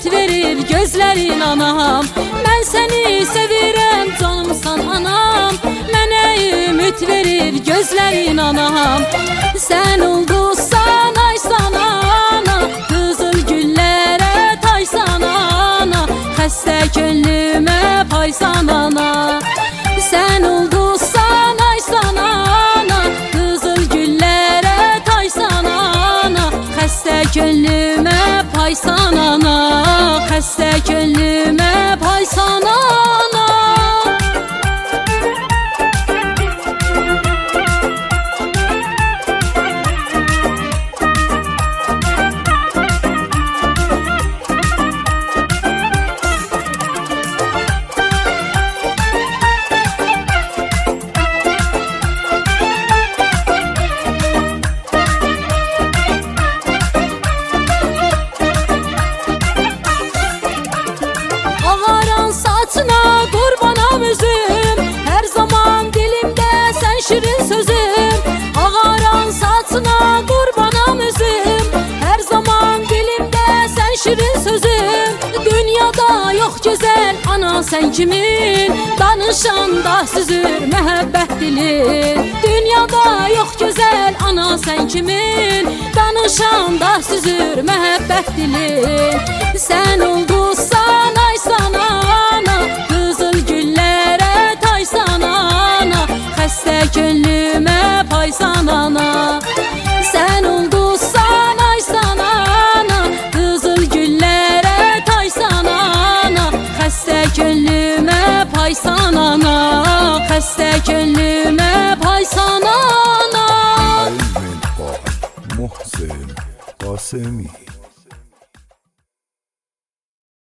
ümid verir gözlərin anam. Mən səni sevirəm canımsan anam. Mənə ümid verir gözlərin anam. Sən oldusan ay sana ana, qızıl güllərə taysan ana, xəstə könlümə paysan ana. Sən oldusan ay sana ana, qızıl güllərə taysan ana, xəstə könlümə paysan ana, xəstə könlümə paysan ana. Saçına qurbanam üzüm, hər zaman dilimdə sən şirin sözüm. Ağaran saçına qurbanam üzüm, hər zaman dilimdə sən şirin sözüm. Dünyada yox gözəl ana sən kimin, danışanda süzür məhəbbət dilin. Dünyada yox gözəl ana sən kimin, danışanda süzür məhəbbət dilin. Sən oldusan ay sana ana, qızıl güllərə taysan ana, xəstə könlümə paysan ana.